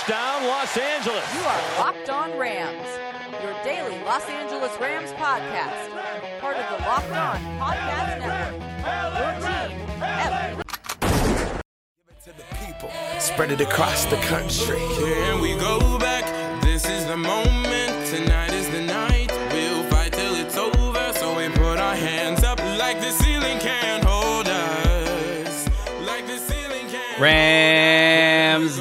Touchdown, Los Angeles. You are Locked On Rams, your daily Los Angeles Rams podcast. Part of the Locked On Podcast Network. Your team every day. Give it to the people. Spread it across the country. Here we go back. This is the moment. Tonight is the night. We'll fight till it's over. So we put our hands up like the ceiling can't hold us. Like the ceiling can't. Rams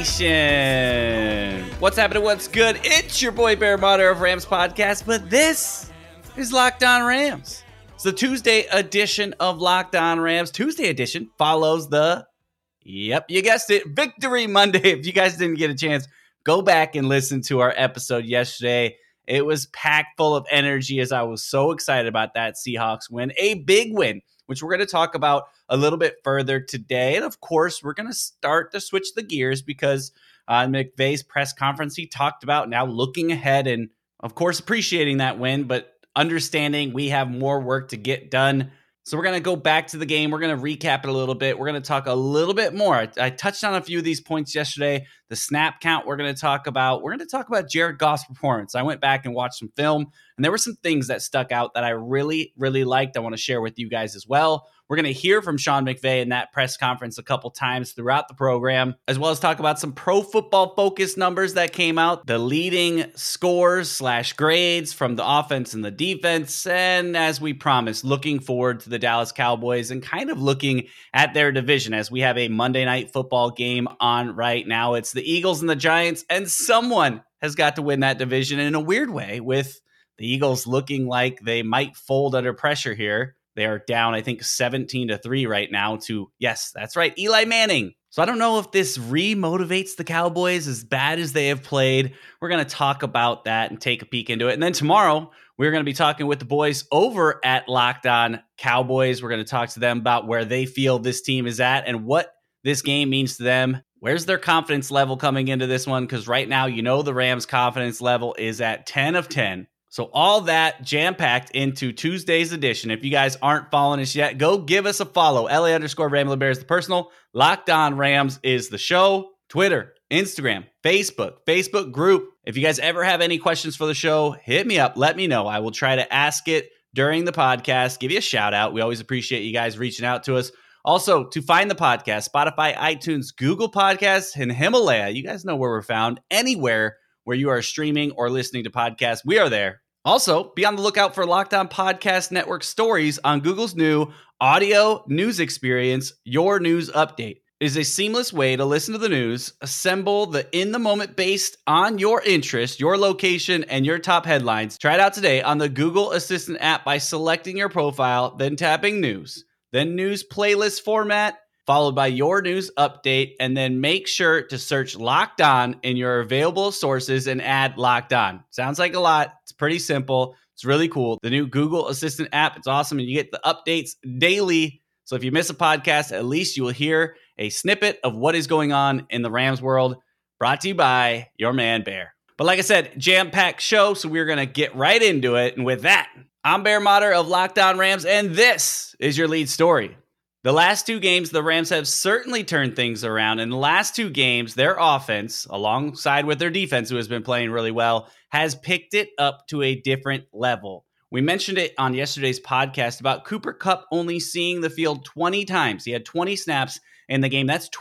Nation. What's happening? What's good? It's your boy Bear Motter of Rams Podcast, but this is Locked On Rams. It's the Tuesday edition of Locked On Rams. Tuesday edition follows the, yep, you guessed it, Victory Monday. If you guys didn't get a chance, go back and listen to our episode yesterday. It was packed full of energy as I was so excited about that Seahawks win. A big win, which we're going to talk about a little bit further today. And of course, we're going to start to switch the gears because McVay's press conference, he talked about now looking ahead and, of course, appreciating that win, but understanding we have more work to get done. So we're going to go back to the game. We're going to recap it a little bit. We're going to talk a little bit more. I touched on a few of these points yesterday. The snap count we're going to talk about. We're going to talk about Jared Goff's performance. I went back and watched some film, and there were some things that stuck out that I really, really liked. I want to share with you guys as well. We're going to hear from Sean McVay in that press conference a couple times throughout the program, as well as talk about some Pro Football Focus numbers that came out, the leading scores / grades from the offense and the defense, and as we promised, looking forward to the Dallas Cowboys and kind of looking at their division as we have a Monday Night Football game on right now. It's the Eagles and the Giants, and someone has got to win that division in a weird way, with the Eagles looking like they might fold under pressure here. They are down, I think, 17-3 right now to, yes, that's right, Eli Manning. So I don't know if this re-motivates the Cowboys as bad as they have played. We're going to talk about that and take a peek into it. And then tomorrow, we're going to be talking with the boys over at Locked On Cowboys. We're going to talk to them about where they feel this team is at and what this game means to them. Where's their confidence level coming into this one? Because right now, you know the Rams' confidence level is at 10 of 10. So all that jam-packed into Tuesday's edition. If you guys aren't following us yet, go give us a follow. LA_Rambling Bears the personal. Locked On Rams is the show. Twitter, Instagram, Facebook group. If you guys ever have any questions for the show, hit me up. Let me know. I will try to ask it during the podcast. Give you a shout out. We always appreciate you guys reaching out to us. Also, to find the podcast, Spotify, iTunes, Google Podcasts, and Himalaya. You guys know where we're found. Anywhere where you are streaming or listening to podcasts, we are there. Also, be on the lookout for Locked On Podcast Network stories on Google's new audio news experience, Your News Update. It is a seamless way to listen to the news, assemble the in-the-moment based on your interest, your location, and your top headlines. Try it out today on the Google Assistant app by selecting your profile, then tapping News, then News Playlist format, followed by Your News Update, and then make sure to search Locked On in your available sources and add Locked On. Sounds like a lot. It's pretty simple. It's really cool. The new Google Assistant app, it's awesome, and you get the updates daily. So if you miss a podcast, at least you will hear a snippet of what is going on in the Rams world, brought to you by your man, Bear. But like I said, jam-packed show, so we're going to get right into it. And with that, I'm Bear Motter of Locked On Rams, and this is your lead story. The last two games, the Rams have certainly turned things around. In the last two games, their offense, alongside with their defense, who has been playing really well, has picked it up to a different level. We mentioned it on yesterday's podcast about Cooper Kupp only seeing the field 20 times. He had 20 snaps in the game. That's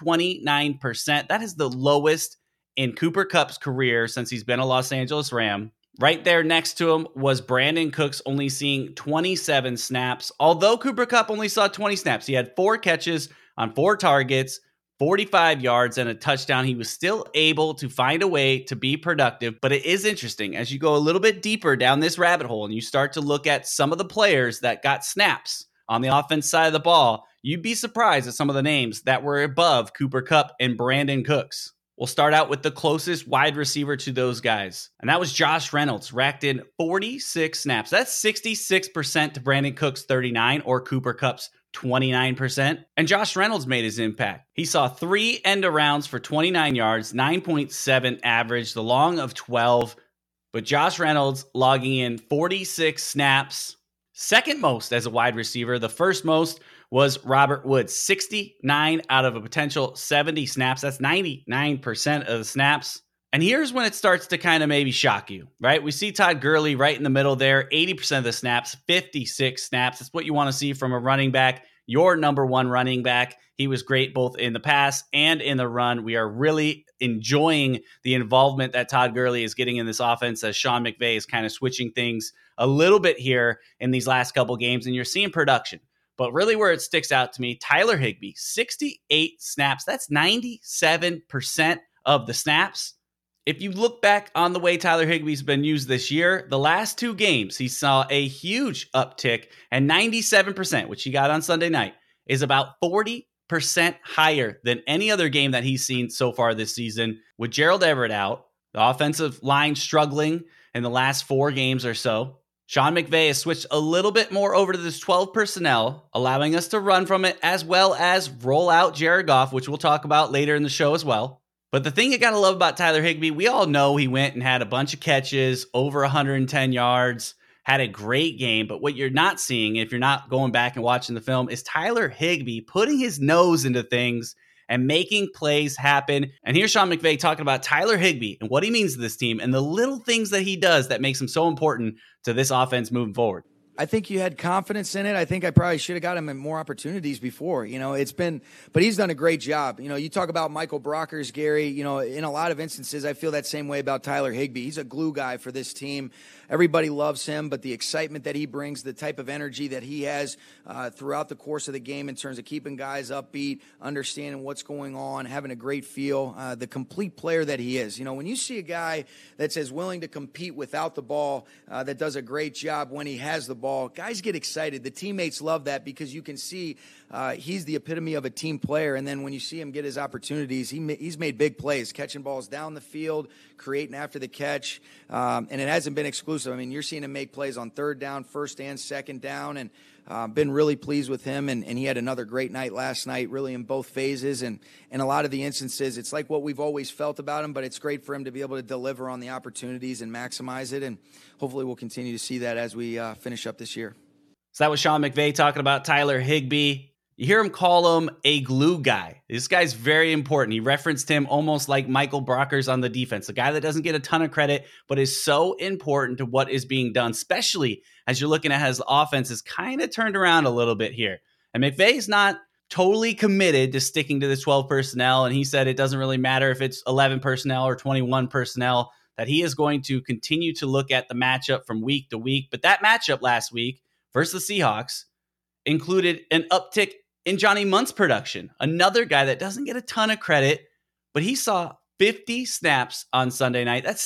29%. That is the lowest in Cooper Kupp's career since he's been a Los Angeles Ram. Right there next to him was Brandon Cooks, only seeing 27 snaps. Although Cooper Kupp only saw 20 snaps, he had 4 catches on 4 targets, 45 yards, and a touchdown. He was still able to find a way to be productive. But it is interesting, as you go a little bit deeper down this rabbit hole and you start to look at some of the players that got snaps on the offense side of the ball, you'd be surprised at some of the names that were above Cooper Kupp and Brandon Cooks. We'll start out with the closest wide receiver to those guys, and that was Josh Reynolds, racked in 46 snaps. That's 66% to Brandon Cooks' 39 or Cooper Kupp's 29%. And Josh Reynolds made his impact. He saw 3 end-arounds for 29 yards, 9.7 average, the long of 12. But Josh Reynolds logging in 46 snaps, second most as a wide receiver. The first most was Robert Woods. 69 out of a potential 70 snaps. That's 99% of the snaps. And here's when it starts to kind of maybe shock you, right? We see Todd Gurley right in the middle there, 80% of the snaps, 56 snaps. That's what you want to see from a running back, your number one running back. He was great both in the pass and in the run. We are really enjoying the involvement that Todd Gurley is getting in this offense as Sean McVay is kind of switching things a little bit here in these last couple games, and you're seeing production. But really where it sticks out to me, Tyler Higbee, 68 snaps. That's 97% of the snaps. If you look back on the way Tyler Higbee's been used this year, the last 2 games, he saw a huge uptick, and 97%, which he got on Sunday night, is about 40% higher than any other game that he's seen so far this season. With Gerald Everett out, the offensive line struggling in the last 4 games or so, Sean McVay has switched a little bit more over to this 12 personnel, allowing us to run from it as well as roll out Jared Goff, which we'll talk about later in the show as well. But the thing you got to love about Tyler Higbee, we all know he went and had a bunch of catches, over 110 yards, had a great game. But what you're not seeing, if you're not going back and watching the film, is Tyler Higbee putting his nose into things and making plays happen. And here's Sean McVay talking about Tyler Higbee and what he means to this team and the little things that he does that makes him so important to this offense moving forward. I think you had confidence in it. I think I probably should have got him in more opportunities before. But he's done a great job. You talk about Michael Brockers, Gary, in a lot of instances, I feel that same way about Tyler Higbee. He's a glue guy for this team. Everybody loves him, but the excitement that he brings, the type of energy that he has throughout the course of the game in terms of keeping guys upbeat, understanding what's going on, having a great feel, the complete player that he is. When you see a guy that's as willing to compete without the ball, that does a great job when he has the ball, guys get excited. The teammates love that because you can see he's the epitome of a team player. And then when you see him get his opportunities, he's made big plays, catching balls down the field, creating after the catch. And it hasn't been exclusive. I mean, you're seeing him make plays on 3rd down, 1st and 2nd down, and been really pleased with him. And he had another great night last night, really in both phases. And in a lot of the instances, it's like what we've always felt about him, but it's great for him to be able to deliver on the opportunities and maximize it. And hopefully we'll continue to see that as we finish up this year. So that was Sean McVay talking about Tyler Higbee. You hear him call him a glue guy. This guy's very important. He referenced him almost like Michael Brockers on the defense, a guy that doesn't get a ton of credit, but is so important to what is being done, especially as you're looking at how his offense is kind of turned around a little bit here. And McVay's not totally committed to sticking to the 12 personnel, and he said it doesn't really matter if it's 11 personnel or 21 personnel, that he is going to continue to look at the matchup from week to week. But that matchup last week versus the Seahawks included an uptick in Johnny Munt's production, another guy that doesn't get a ton of credit, but he saw 50 snaps on Sunday night. That's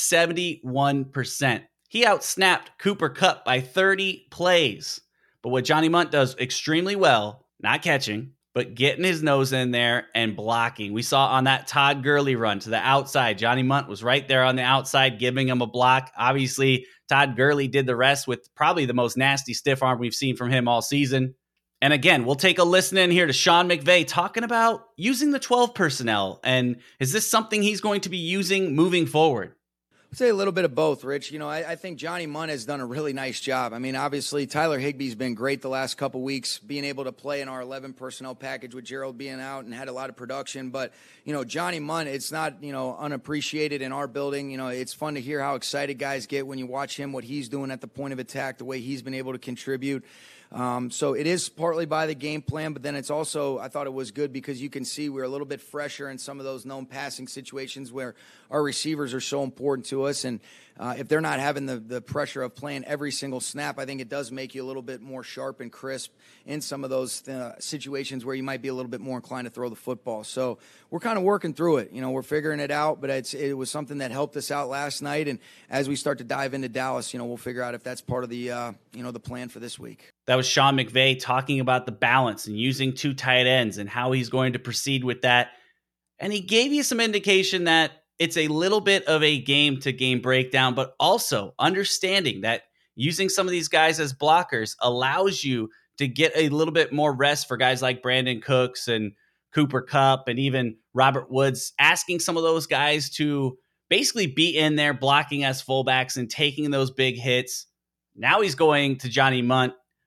71%. He outsnapped Cooper Kupp by 30 plays. But what Johnny Munt does extremely well, not catching, but getting his nose in there and blocking. We saw on that Todd Gurley run to the outside, Johnny Munt was right there on the outside giving him a block. Obviously, Todd Gurley did the rest with probably the most nasty stiff arm we've seen from him all season. And again, we'll take a listen in here to Sean McVay talking about using the 12 personnel. And is this something he's going to be using moving forward? I'd say a little bit of both, Rich. I think Johnny Munt has done a really nice job. I mean, obviously, Tyler Higbee's been great the last couple weeks, being able to play in our 11 personnel package with Gerald being out and had a lot of production. But, Johnny Munt, it's not, unappreciated in our building. It's fun to hear how excited guys get when you watch him, what he's doing at the point of attack, the way he's been able to contribute. So it is partly by the game plan, but then it's also, I thought it was good because you can see we're a little bit fresher in some of those known passing situations where our receivers are so important to us. And if they're not having the pressure of playing every single snap, I think it does make you a little bit more sharp and crisp in some of those situations where you might be a little bit more inclined to throw the football. So we're kind of working through it. We're figuring it out, but it was something that helped us out last night. And as we start to dive into Dallas, we'll figure out if that's part of the, the plan for this week. That was Sean McVay talking about the balance and using 2 tight ends and how he's going to proceed with that. And he gave you some indication that it's a little bit of a game-to-game breakdown, but also understanding that using some of these guys as blockers allows you to get a little bit more rest for guys like Brandon Cooks and Cooper Kupp and even Robert Woods, asking some of those guys to basically be in there blocking as fullbacks and taking those big hits. Now he's going to Johnny Munt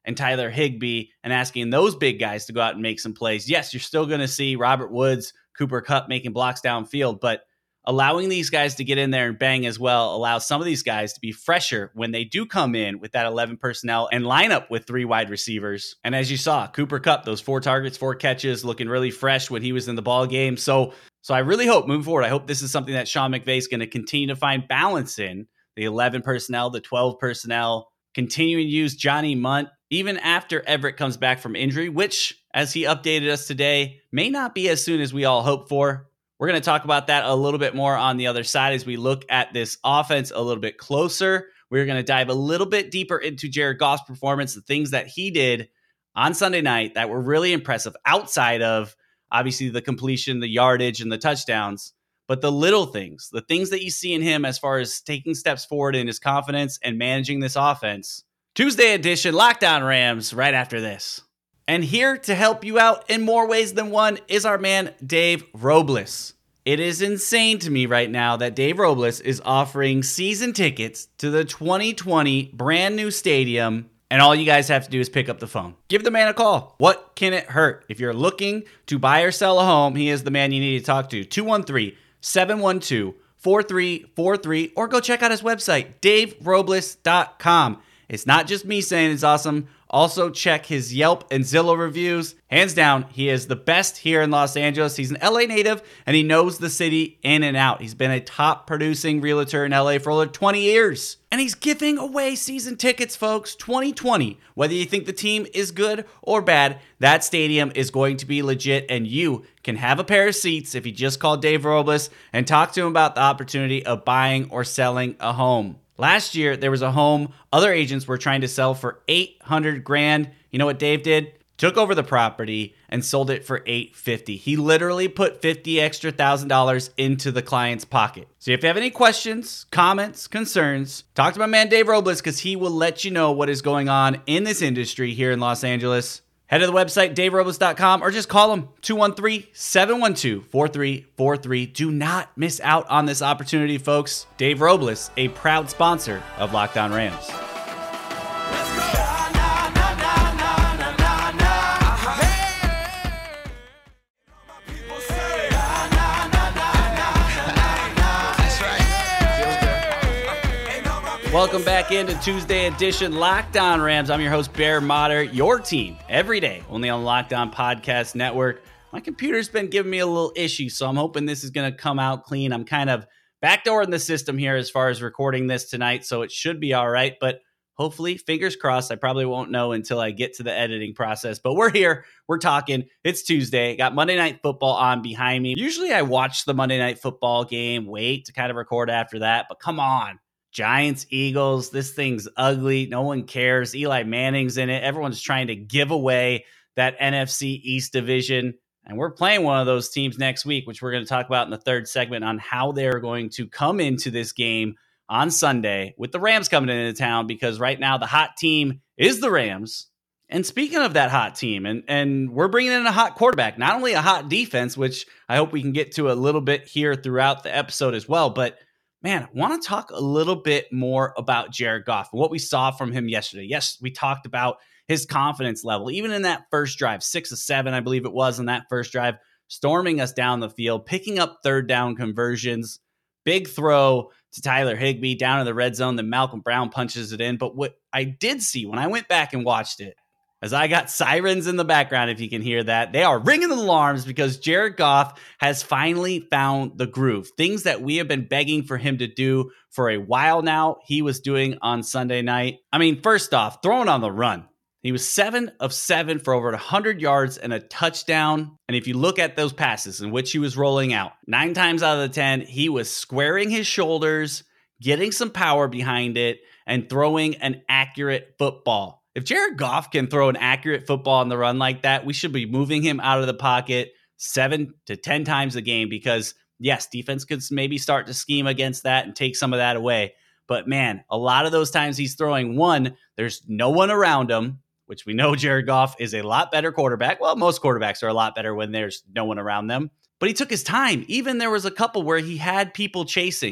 and Tyler Higbee and asking those big guys to go out and make some plays. Yes, you're still going to see Robert Woods, Cooper Kupp making blocks downfield, but allowing these guys to get in there and bang as well allows some of these guys to be fresher when they do come in with that 11 personnel and line up with 3 wide receivers. And as you saw, Cooper Kupp, those 4 targets, 4 catches, looking really fresh when he was in the ball game. So I really hope moving forward, I hope this is something that Sean McVay is going to continue to find balance in. The 11 personnel, the 12 personnel, continuing to use Johnny Munt, even after Everett comes back from injury, which, as he updated us today, may not be as soon as we all hope for. We're going to talk about that a little bit more on the other side as we look at this offense a little bit closer. We're going to dive a little bit deeper into Jared Goff's performance, the things that he did on Sunday night that were really impressive outside of, obviously, the completion, the yardage, and the touchdowns. But the little things, the things that you see in him as far as taking steps forward in his confidence and managing this offense. Tuesday edition, Locked On Rams, right after this. And here to help you out in more ways than one is our man, Dave Robles. It is insane to me right now that Dave Robles is offering season tickets to the 2020 brand new stadium, and all you guys have to do is pick up the phone. Give the man a call. What can it hurt? If you're looking to buy or sell a home, he is the man you need to talk to. 213-712-4343, or go check out his website, daverobles.com. It's not just me saying it's awesome. Also, check his Yelp and Zillow reviews. Hands down, he is the best here in Los Angeles. He's an LA native, and he knows the city in and out. He's been a top producing realtor in LA for over 20 years. And he's giving away season tickets, folks, 2020. Whether you think the team is good or bad, that stadium is going to be legit, and you can have a pair of seats if you just call Dave Robles and talk to him about the opportunity of buying or selling a home. Last year, there was a home other agents were trying to sell for $800,000. You know what Dave did? Took over the property and sold it for $850,000. He literally put $50,000 extra into the client's pocket. So if you have any questions, comments, concerns, talk to my man Dave Robles, because he will let you know what is going on in this industry here in Los Angeles. Head to the website, daverobles.com, or just call him, 213-712-4343. Do not miss out on this opportunity, folks. Dave Robles, a proud sponsor of Locked On Rams. Welcome back into Tuesday edition Locked On Rams. I'm your host, Bear Motter, your team every day, only on Locked On Podcast Network. My computer's been giving me a little issue, so I'm hoping this is going to come out clean. I'm kind of backdooring the system here as far as recording this tonight, so it should be all right, but hopefully, fingers crossed. I probably won't know until I get to the editing process, but we're here. We're talking. It's Tuesday. Got Monday Night Football on behind me. Usually I watch the Monday Night Football game, wait to kind of record after that, but come on. Giants, Eagles, this thing's ugly. No one cares. Eli Manning's in it. Everyone's trying to give away that NFC East division. And we're playing one of those teams next week, which we're going to talk about in the third segment on how they're going to come into this game on Sunday with the Rams coming into town, because right now the hot team is the Rams. And speaking of that hot team, and we're bringing in a hot quarterback, not only a hot defense, which I hope we can get to a little bit here throughout the episode as well, but man, I want to talk a little bit more about Jared Goff and what we saw from him yesterday. Yes, we talked about his confidence level, even in that first drive, 6 of 7, I believe it was in that first drive, storming us down the field, picking up third down conversions, big throw to Tyler Higbee down in the red zone, then Malcolm Brown punches it in. But what I did see when I went back and watched it, as I got sirens in the background, if you can hear that, they are ringing the alarms because Jared Goff has finally found the groove. Things that we have been begging for him to do for a while now, he was doing on Sunday night. I mean, first off, throwing on the run. He was 7 of 7 for over 100 yards and a touchdown. And if you look at those passes in which he was rolling out, 9 times out of the 10, he was squaring his shoulders, getting some power behind it, and throwing an accurate football. If Jared Goff can throw an accurate football on the run like that, we should be moving him out of the pocket 7 to 10 times a game, because yes, defense could maybe start to scheme against that and take some of that away. But man, a lot of those times he's throwing, one, there's no one around him, which we know Jared Goff is a lot better quarterback. Well, most quarterbacks are a lot better when there's no one around them. But he took his time. Even there was a couple where he had people chasing.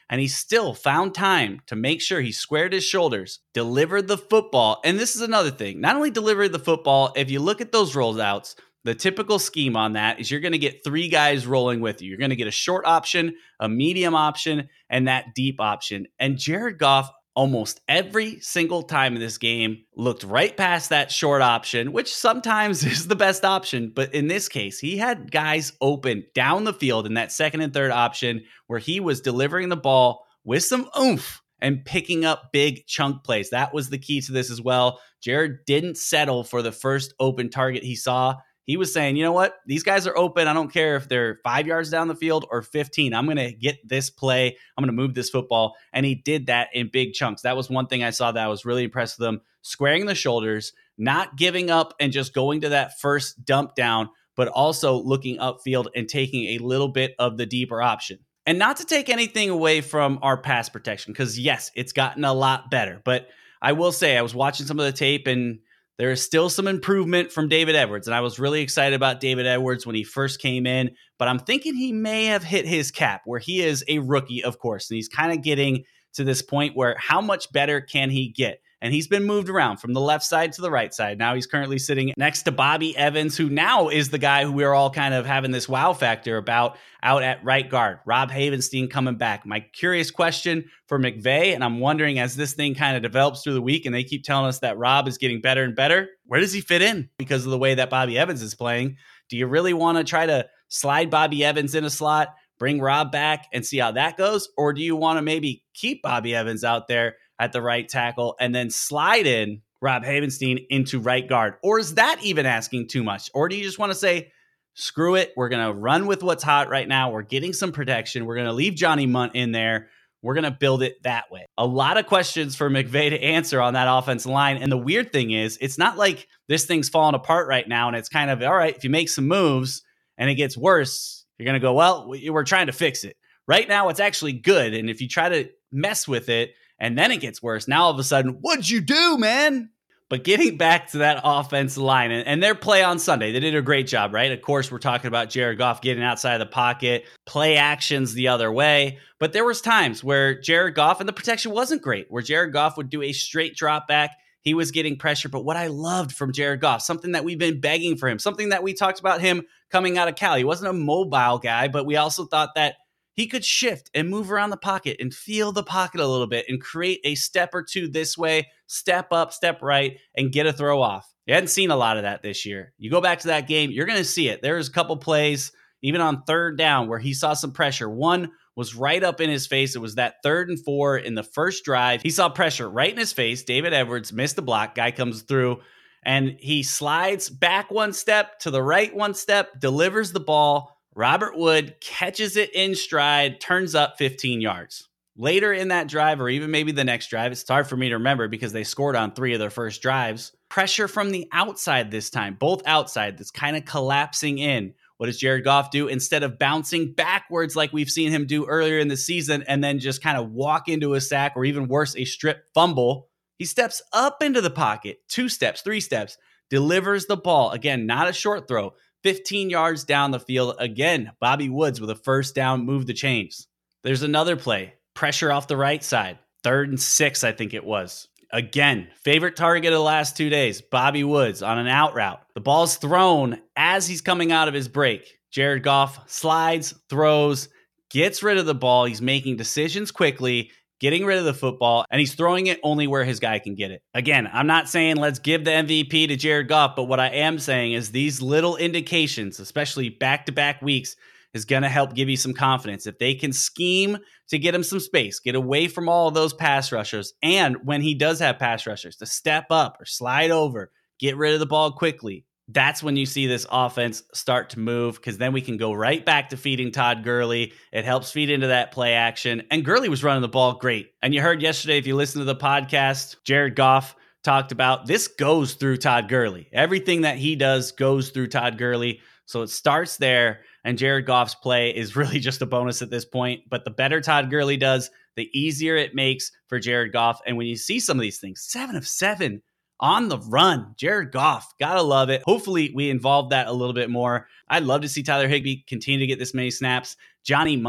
and he still found time to make sure he squared his shoulders, delivered the football. And this is another thing. Not only delivered the football, if you look at those rollouts, the typical scheme on that is you're going to get 3 guys rolling with you. You're going to get a short option, a medium option, and that deep option. And Jared Goff, almost every single time in this game, looked right past that short option, which sometimes is the best option. But in this case, he had guys open down the field in that second and third option where he was delivering the ball with some oomph and picking up big chunk plays. That was the key to this as well. Jared didn't settle for the first open target he saw. He was saying, you know what? These guys are open. I don't care if they're 5 yards down the field or 15. I'm going to get this play. I'm going to move this football. And he did that in big chunks. That was one thing I saw that I was really impressed with him. Squaring the shoulders, not giving up and just going to that first dump down, but also looking upfield and taking a little bit of the deeper option. And not to take anything away from our pass protection, because yes, it's gotten a lot better. But I will say I was watching some of the tape and there is still some improvement from David Edwards, and I was really excited about David Edwards when he first came in, but I'm thinking he may have hit his cap where he is a rookie, of course, and he's kind of getting to this point where how much better can he get? And he's been moved around from the left side to the right side. Now he's currently sitting next to Bobby Evans, who now is the guy who we're all kind of having this wow factor about out at right guard. Rob Havenstein coming back. My curious question for McVay, and I'm wondering as this thing kind of develops through the week and they keep telling us that Rob is getting better and better, where does he fit in because of the way that Bobby Evans is playing? Do you really want to try to slide Bobby Evans in a slot, bring Rob back and see how that goes? Or do you want to maybe keep Bobby Evans out there at the right tackle and then slide in Rob Havenstein into right guard? Or is that even asking too much? Or do you just want to say, screw it, we're going to run with what's hot right now. We're getting some protection. We're going to leave Johnny Munt in there. We're going to build it that way. A lot of questions for McVay to answer on that offensive line. And the weird thing is, it's not like this thing's falling apart right now. And it's kind of, all right, if you make some moves and it gets worse, you're going to go, well, we're trying to fix it. Right now, it's actually good. And if you try to mess with it, and then it gets worse. Now all of a sudden, what'd you do, man? But getting back to that offensive line and their play on Sunday, they did a great job, right? Of course, we're talking about Jared Goff getting outside of the pocket, play actions the other way. But there was times where Jared Goff, and the protection wasn't great, where Jared Goff would do a straight drop back. He was getting pressure. But what I loved from Jared Goff, something that we've been begging for him, something that we talked about him coming out of Cal. He wasn't a mobile guy, but we also thought that he could shift and move around the pocket and feel the pocket a little bit and create a step or two this way, step up, step right, and get a throw off. You hadn't seen a lot of that this year. You go back to that game, you're going to see it. There's a couple plays, even on third down, where he saw some pressure. One was right up in his face. It was that 3rd and 4 in the first drive. He saw pressure right in his face. David Edwards missed the block. Guy comes through, and he slides back one step to the right one step, delivers the ball. Robert Wood catches it in stride, turns up 15 yards. Later in that drive, or even maybe the next drive, it's hard for me to remember because they scored on 3 of their first drives. Pressure from the outside this time, both outside, that's kind of collapsing in. What does Jared Goff do? Instead of bouncing backwards like we've seen him do earlier in the season and then just kind of walk into a sack or even worse, a strip fumble, he steps up into the pocket, 2 steps, 3 steps, delivers the ball. Again, not a short throw. 15 yards down the field. Again, Bobby Woods with a first down, move the chains. There's another play. Pressure off the right side. 3rd and 6, I think it was. Again, favorite target of the last 2 days, Bobby Woods on an out route. The ball's thrown as he's coming out of his break. Jared Goff slides, throws, gets rid of the ball. He's making decisions quickly, getting rid of the football, and he's throwing it only where his guy can get it. Again, I'm not saying let's give the MVP to Jared Goff, but what I am saying is these little indications, especially back-to-back weeks, is going to help give you some confidence. If they can scheme to get him some space, get away from all of those pass rushers, and when he does have pass rushers, to step up or slide over, get rid of the ball quickly, that's when you see this offense start to move, because then we can go right back to feeding Todd Gurley. It helps feed into that play action. And Gurley was running the ball great. And you heard yesterday, if you listen to the podcast, Jared Goff talked about this goes through Todd Gurley. Everything that he does goes through Todd Gurley. So it starts there, and Jared Goff's play is really just a bonus at this point. But the better Todd Gurley does, the easier it makes for Jared Goff. And when you see some of these things, 7 of 7 on the run, Jared Goff, gotta love it. Hopefully we involve that a little bit more. I'd love to see Tyler Higbee continue to get this many snaps. Johnny Munt,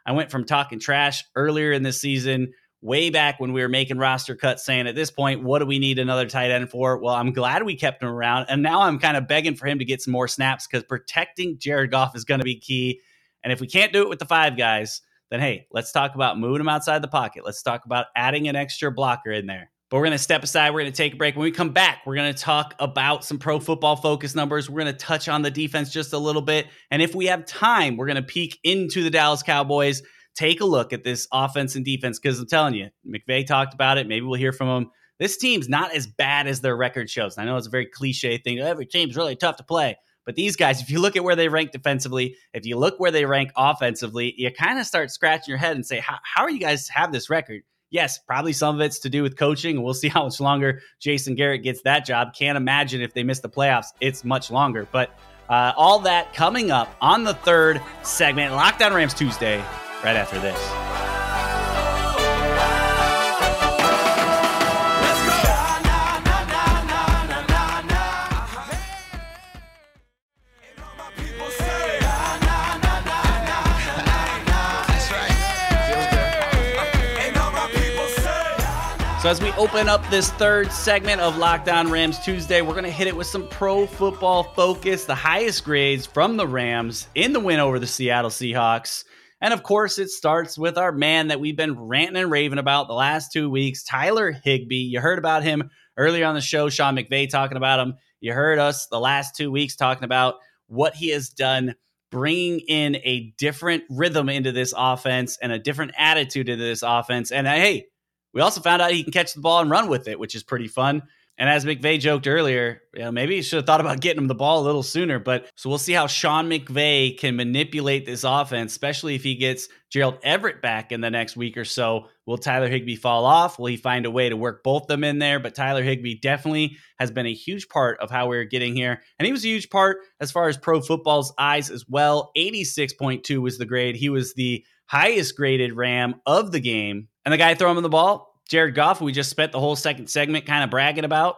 I went from talking trash earlier in this season, way back when we were making roster cuts, saying at this point, what do we need another tight end for? Well, I'm glad we kept him around. And now I'm kind of begging for him to get some more snaps because protecting Jared Goff is going to be key. And if we can't do it with the 5 guys, then hey, let's talk about moving him outside the pocket. Let's talk about adding an extra blocker in there. But we're going to step aside. We're going to take a break. When we come back, we're going to talk about some Pro Football Focus numbers. We're going to touch on the defense just a little bit. And if we have time, we're going to peek into the Dallas Cowboys, take a look at this offense and defense, because I'm telling you, McVay talked about it. Maybe we'll hear from him. This team's not as bad as their record shows. I know it's a very cliche thing. Every team's really tough to play. But these guys, if you look at where they rank defensively, if you look where they rank offensively, you kind of start scratching your head and say, how are you guys have this record? Yes, probably some of it's to do with coaching, and we'll see how much longer Jason Garrett gets that job. Can't imagine if they miss the playoffs, it's much longer. But all that coming up on the third segment, Locked On Rams Tuesday, right after this. So as we open up this third segment of Locked On Rams Tuesday, we're going to hit it with some Pro Football Focus, the highest grades from the Rams in the win over the Seattle Seahawks. And of course, it starts with our man that we've been ranting and raving about the last 2 weeks, Tyler Higbee. You heard about him earlier on the show, Sean McVay talking about him. You heard us the last 2 weeks talking about what he has done, bringing in a different rhythm into this offense and a different attitude into this offense. And hey, we also found out he can catch the ball and run with it, which is pretty fun. And as McVay joked earlier, maybe he should have thought about getting him the ball a little sooner. But so we'll see how Sean McVay can manipulate this offense, especially if he gets Gerald Everett back in the next week or so. Will Tyler Higbee fall off? Will he find a way to work both of them in there? But Tyler Higbee definitely has been a huge part of how we're getting here. And he was a huge part as far as Pro Football's eyes as well. 86.2 was the grade. He was the highest graded Ram of the game. And the guy throwing him the ball, Jared Goff, who we just spent the whole second segment kind of bragging about,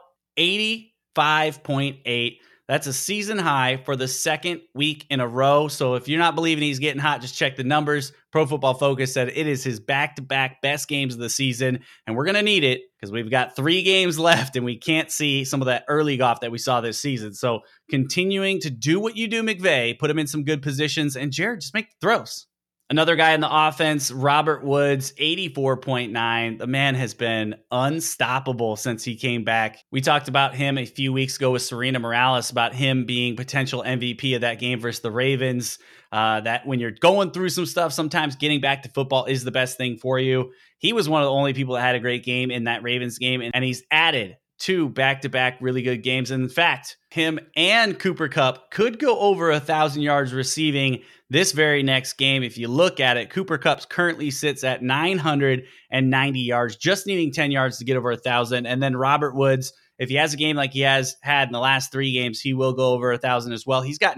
85.8. That's a season high for the second week in a row. So if you're not believing he's getting hot, just check the numbers. Pro Football Focus said it is his back-to-back best games of the season, and we're going to need it because we've got 3 games left, and we can't see some of that early Goff that we saw this season. So continuing to do what you do, McVay, put him in some good positions, and Jared, just make the throws. Another guy in the offense, Robert Woods, 84.9. The man has been unstoppable since he came back. We talked about him a few weeks ago with Serena Morales, about him being potential MVP of that game versus the Ravens. That when you're going through some stuff, sometimes getting back to football is the best thing for you. He was one of the only people that had a great game in that Ravens game, and he's added 2 back-to-back really good games. And in fact, him and Cooper Kupp could go over 1,000 yards receiving this very next game. If you look at it, Cooper Kupp currently sits at 990 yards, just needing 10 yards to get over 1,000. And then Robert Woods, if he has a game like he has had in the last 3 games, he will go over 1,000 as well. He's got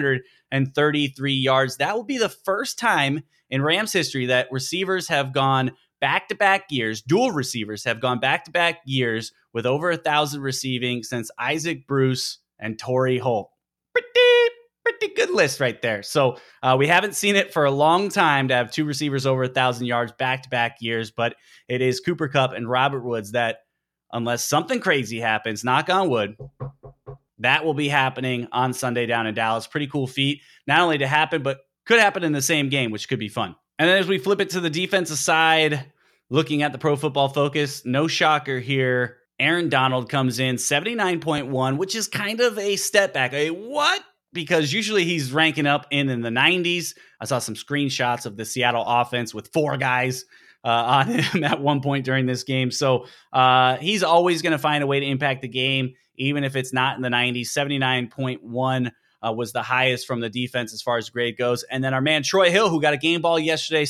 933 yards. That will be the first time in Rams history that receivers have gone back-to-back years, dual receivers have gone back-to-back years with over 1,000 receiving since Isaac Bruce and Torrey Holt. Pretty good list right there. So we haven't seen it for a long time to have 2 receivers over 1,000 yards back-to-back years, but it is Cooper Kupp and Robert Woods that, unless something crazy happens, knock on wood, that will be happening on Sunday down in Dallas. Pretty cool feat, not only to happen, but could happen in the same game, which could be fun. And then as we flip it to the defensive side, looking at the Pro Football Focus, no shocker here. Aaron Donald comes in 79.1, which is kind of a step back. What? Because usually he's ranking up in the 90s. I saw some screenshots of the Seattle offense with 4 guys on him at one point during this game. So he's always going to find a way to impact the game, even if it's not in the 90s. 79.1 was the highest from the defense as far as grade goes. And then our man Troy Hill, who got a game ball yesterday,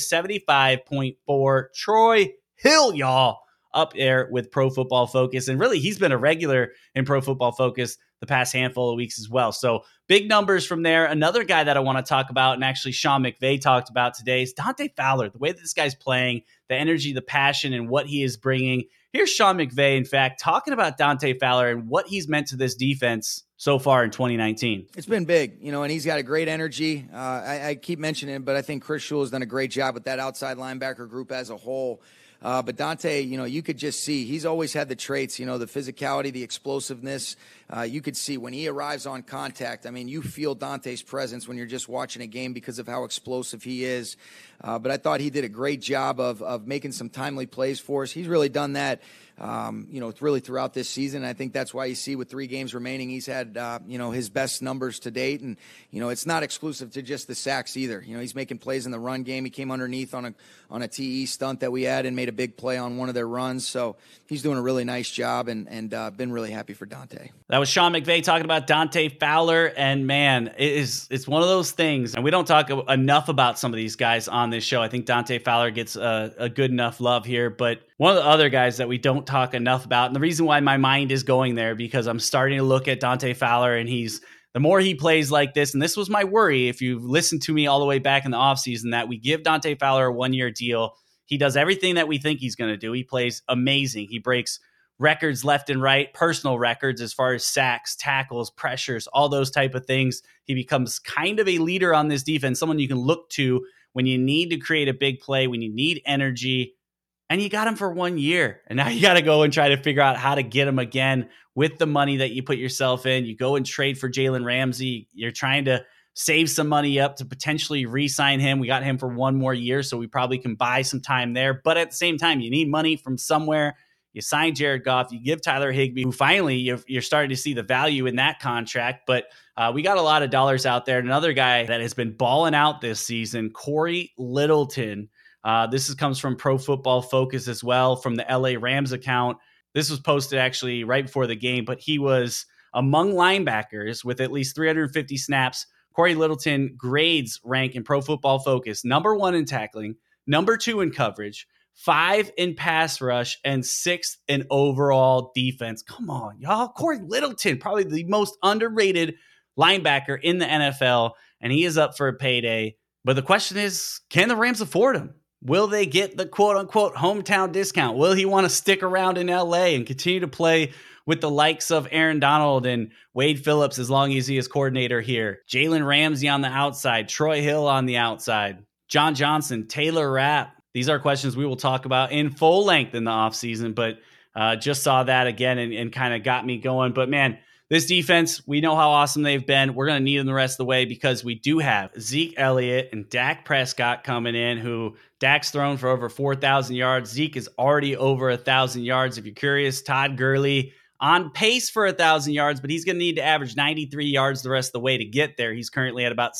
75.4. Troy Hill, y'all, up there with Pro Football Focus. And really, he's been a regular in Pro Football Focus the past handful of weeks as well. So big numbers from there. Another guy that I want to talk about, and actually Sean McVay talked about today, is Dante Fowler. The way that this guy's playing, the energy, the passion, and what he is bringing. Here's Sean McVay, in fact, talking about Dante Fowler and what he's meant to this defense so far in 2019. It's been big, and he's got a great energy. I keep mentioning it, but I think Chris Shule has done a great job with that outside linebacker group as a whole. But Dante, you could just see he's always had the traits, the physicality, the explosiveness. You could see when he arrives on contact. I mean, you feel Dante's presence when you're just watching a game because of how explosive he is. But I thought he did a great job of making some timely plays for us. He's really done that, really throughout this season. I think that's why you see with 3 games remaining, he's had, his best numbers to date. And, it's not exclusive to just the sacks either. He's making plays in the run game. He came underneath on a TE stunt that we had and made a big play on one of their runs. So he's doing a really nice job and been really happy for Dante. That was Sean McVay talking about Dante Fowler. And man, it's one of those things. And we don't talk enough about some of these guys on this show. I think Dante Fowler gets a good enough love here. But one of the other guys that we don't talk enough about, and the reason why my mind is going there, because I'm starting to look at Dante Fowler, and the more he plays like this, and this was my worry if you've listened to me all the way back in the offseason, that we give Dante Fowler a 1-year deal. He does everything that we think he's going to do. He plays amazing. He breaks records left and right, personal records as far as sacks, tackles, pressures, all those type of things. He becomes kind of a leader on this defense, someone you can look to when you need to create a big play, when you need energy. And you got him for 1 year. And now you got to go and try to figure out how to get him again with the money that you put yourself in. You go and trade for Jalen Ramsey. You're trying to save some money up to potentially re-sign him. We got him for 1 more year, so we probably can buy some time there. But at the same time, you need money from somewhere. You sign Jared Goff. You give Tyler Higbee, who finally you're starting to see the value in that contract. But we got a lot of dollars out there. Another guy that has been balling out this season, Corey Littleton. This comes from Pro Football Focus as well, from the LA Rams account. This was posted actually right before the game, but he was among linebackers with at least 350 snaps. Corey Littleton grades rank in Pro Football Focus number 1 in tackling, number 2 in coverage, 5 in pass rush, and 6th in overall defense. Come on, y'all. Corey Littleton, probably the most underrated linebacker in the NFL, and he is up for a payday. But the question is, can the Rams afford him? Will they get the quote-unquote hometown discount? Will he want to stick around in L.A. and continue to play with the likes of Aaron Donald and Wade Phillips as long as he is coordinator here? Jalen Ramsey on the outside, Troy Hill on the outside, John Johnson, Taylor Rapp. These are questions we will talk about in full length in the offseason, but just saw that again and kind of got me going. But man, this defense, we know how awesome they've been. We're going to need them the rest of the way because we do have Zeke Elliott and Dak Prescott coming in, who Dak's thrown for over 4,000 yards. Zeke is already over 1,000 yards. If you're curious, Todd Gurley on pace for 1,000 yards, but he's going to need to average 93 yards the rest of the way to get there. He's currently at about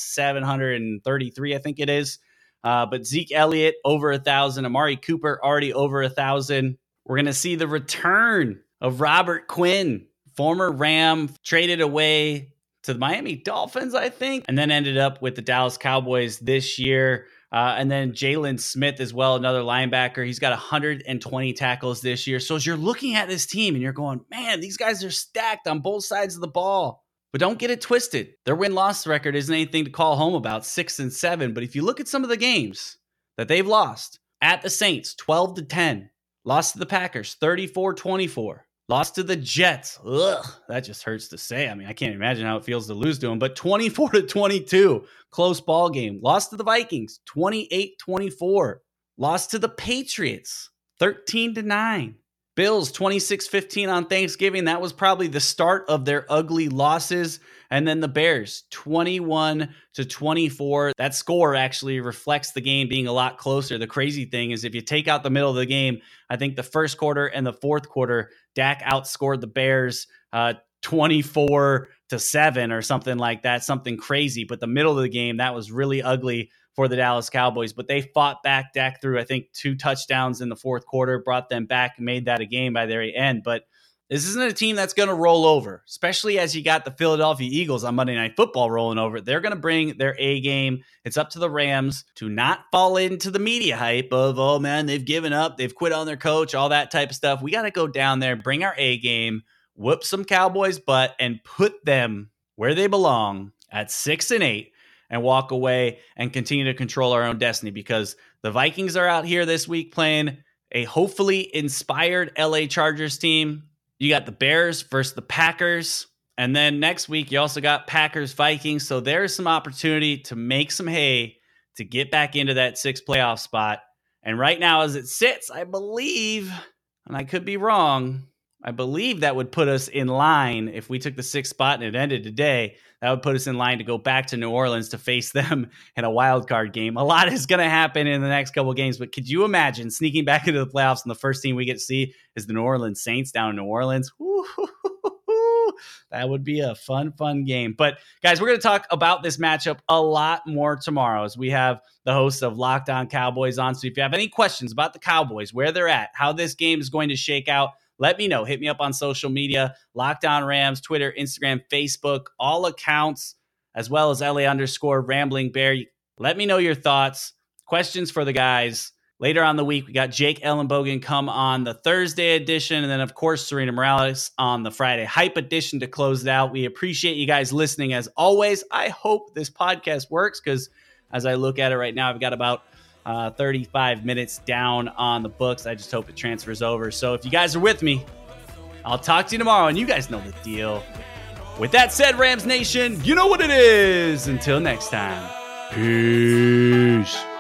733, I think it is. But Zeke Elliott over 1,000. Amari Cooper already over 1,000. We're going to see the return of Robert Quinn, former Ram, traded away to the Miami Dolphins, I think, and then ended up with the Dallas Cowboys this year. And then Jalen Smith as well, another linebacker. He's got 120 tackles this year. So as you're looking at this team and you're going, man, these guys are stacked on both sides of the ball. But don't get it twisted. Their win-loss record isn't anything to call home about, 6-7. But if you look at some of the games that they've lost, at the Saints, 12-10. Lost to the Packers, 34-24. Lost to the Jets. Ugh, that just hurts to say. I mean, I can't imagine how it feels to lose to them. But 24-22, close ball game. Lost to the Vikings, 28-24. Lost to the Patriots, 13-9. Bills, 26-15 on Thanksgiving. That was probably the start of their ugly losses. And then the Bears, 21-24. That score actually reflects the game being a lot closer. The crazy thing is if you take out the middle of the game, I think the first quarter and the fourth quarter, Dak outscored the Bears 24-7 or something like that, something crazy. But the middle of the game, that was really ugly for the Dallas Cowboys, but they fought back. Dak threw, I think, 2 touchdowns in the fourth quarter, brought them back, made that a game by the very end. But this isn't a team that's going to roll over, especially as you got the Philadelphia Eagles on Monday Night Football rolling over. They're going to bring their A game. It's up to the Rams to not fall into the media hype of, oh man, they've given up, they've quit on their coach, all that type of stuff. We got to go down there, bring our A game, whoop some Cowboys' butt, and put them where they belong at 6-8. And walk away and continue to control our own destiny, because the Vikings are out here this week playing a hopefully inspired LA Chargers team. You got the Bears versus the Packers. And then next week, you also got Packers Vikings. So there's some opportunity to make some hay to get back into that 6th playoff spot. And right now, as it sits, I believe, and I could be wrong, I believe that would put us in line if we took the 6th spot and it ended today. That would put us in line to go back to New Orleans to face them in a wild card game. A lot is going to happen in the next couple of games, but could you imagine sneaking back into the playoffs and the first team we get to see is the New Orleans Saints down in New Orleans? Woo-hoo-hoo-hoo. That would be a fun game. But guys, we're going to talk about this matchup a lot more tomorrow as we have the host of Locked On Cowboys on. So if you have any questions about the Cowboys, where they're at, how this game is going to shake out, let me know. Hit me up on social media, Locked On Rams, Twitter, Instagram, Facebook, all accounts, as well as LA_Rambling Bear. Let me know your thoughts, questions for the guys. Later on the week, we got Jake Ellenbogen come on the Thursday edition, and then, of course, Serena Morales on the Friday Hype edition to close it out. We appreciate you guys listening as always. I hope this podcast works because as I look at it right now, I've got about 35 minutes down on the books. I just hope it transfers over. So if you guys are with me, I'll talk to you tomorrow, and you guys know the deal. With that said, Rams Nation, you know what it is. Until next time, peace.